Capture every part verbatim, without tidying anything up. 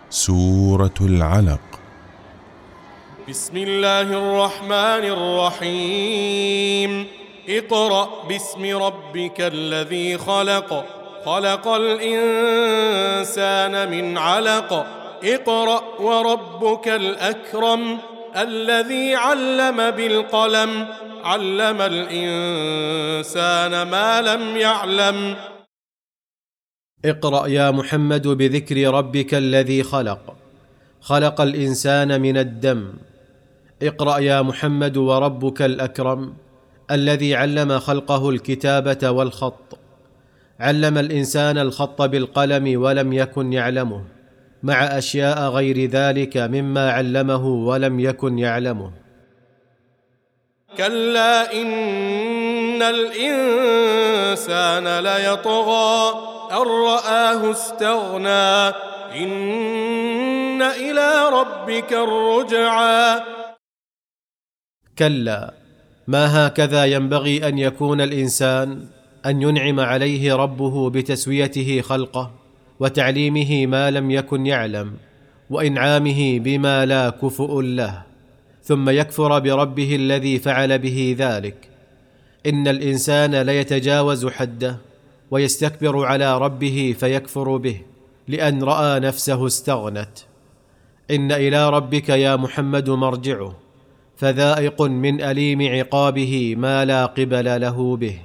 سورة العلق. بسم الله الرحمن الرحيم. اقرأ باسم ربك الذي خلق خلق الإنسان من علق اقرأ وربك الأكرم الذي علم بالقلم علم الإنسان ما لم يعلم. اقرأ يا محمد بذكر ربك الذي خلق خلق الإنسان من الدم. اقرأ يا محمد وربك الأكرم الذي علم خلقه الكتابة والخط. علم الإنسان الخط بالقلم ولم يكن يعلمه، مع أشياء غير ذلك مما علمه ولم يكن يعلمه. كلا إن الإنسان ليطغى أن رآه استغنى إن إلى ربك الرجعى. كلا، ما هكذا ينبغي أن يكون الإنسان، أن ينعم عليه ربه بتسويته خلقه وتعليمه ما لم يكن يعلم وإنعامه بما لا كفؤ له، ثم يكفر بربه الذي فعل به ذلك. إن الإنسان ليتجاوز حده ويستكبر على ربه فيكفر به لأن رأى نفسه استغنت. إن إلى ربك يا محمد مرجعه، فذائق من أليم عقابه ما لا قبل له به.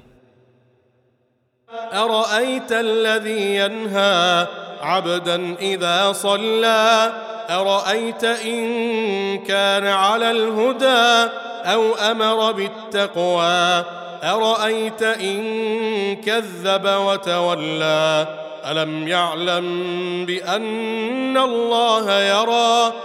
أرأيت الذي ينهى عبدا إذا صلى أرأيت إن كان على الهدى أو أمر بالتقوى أرأيت إن كذب وتولى ألم يعلم بأن الله يرى.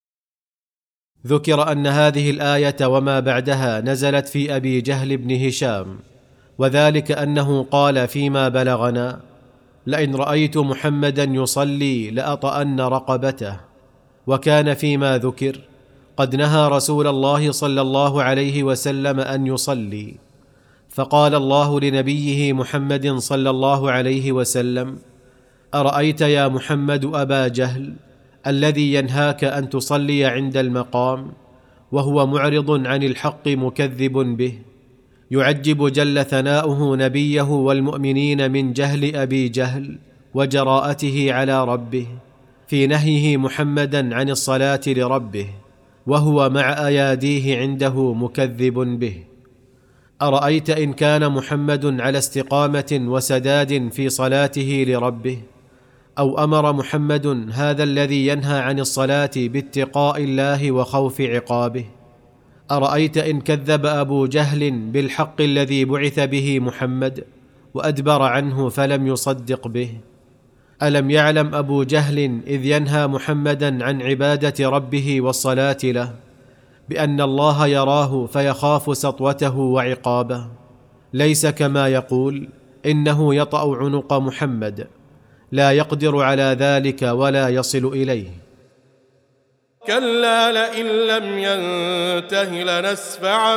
ذكر أن هذه الآية وما بعدها نزلت في أبي جهل بن هشام، وذلك أنه قال فيما بلغنا: لئن رأيت محمدا يصلي لأطأن رقبته. وكان فيما ذكر قد نهى رسول الله صلى الله عليه وسلم أن يصلي، فقال الله لنبيه محمد صلى الله عليه وسلم: أرأيت يا محمد أبا جهل الذي ينهاك أن تصلي عند المقام وهو معرض عن الحق مكذب به. يعجب جل ثناؤه نبيه والمؤمنين من جهل أبي جهل وجراءته على ربه في نهيه محمدا عن الصلاة لربه، وهو مع أياديه عنده مكذب به. أرأيت إن كان محمد على استقامة وسداد في صلاته لربه، أو أمر محمد هذا الذي ينهى عن الصلاة باتقاء الله وخوف عقابه. أرأيت إن كذب أبو جهل بالحق الذي بعث به محمد وأدبر عنه فلم يصدق به. ألم يعلم أبو جهل إذ ينهى محمدا عن عبادة ربه والصلاة له بأن الله يراه فيخاف سطوته وعقابه؟ ليس كما يقول إنه يطأ عنق محمد، لا يقدر على ذلك ولا يصل إليه. كلا لئن لم ينته لنسفعا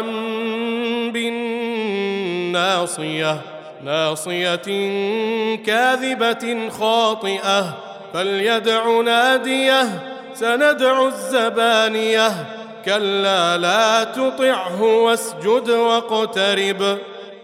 بالناصية ناصية كاذبة خاطئة فليدع ناديه سندع الزبانية كلا لا تطعه واسجد واقترب.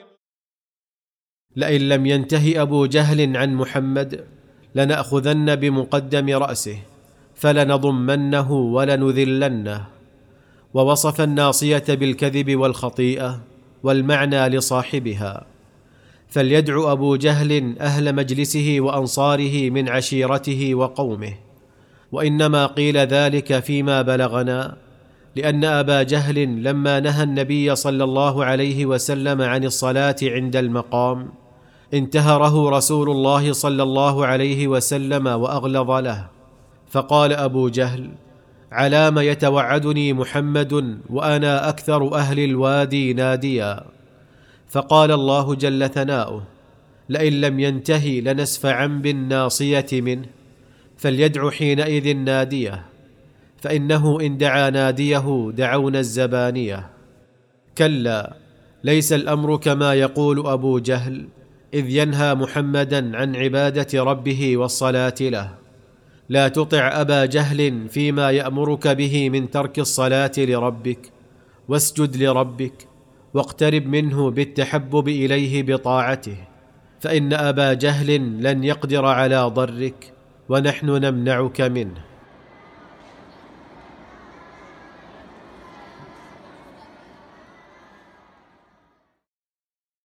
لئن لم ينته أبو جهل عن محمد لنأخذن بمقدم رأسه فلنضمنه ولنذلنه. ووصف الناصية بالكذب والخطيئة والمعنى لصاحبها. فليدع أبو جهل أهل مجلسه وأنصاره من عشيرته وقومه. وإنما قيل ذلك فيما بلغنا لأن أبا جهل لما نهى النبي صلى الله عليه وسلم عن الصلاة عند المقام انتهره رسول الله صلى الله عليه وسلم وأغلظ له، فقال أبو جهل: علام يتوعدني محمد وأنا أكثر أهل الوادي ناديا. فقال الله جل ثناؤه: لئن لم ينتهي لنسفعا بالناصية منه فليدع حينئذ ناديه، فإنه إن دعا ناديه دعونا الزبانية. كلا، ليس الأمر كما يقول أبو جهل إذ ينهى محمدا عن عبادة ربه والصلاة له، لا تطع أبا جهل فيما يأمرك به من ترك الصلاة لربك، واسجد لربك واقترب منه بالتحبب إليه بطاعته، فإن أبا جهل لن يقدر على ضرك ونحن نمنعك منه.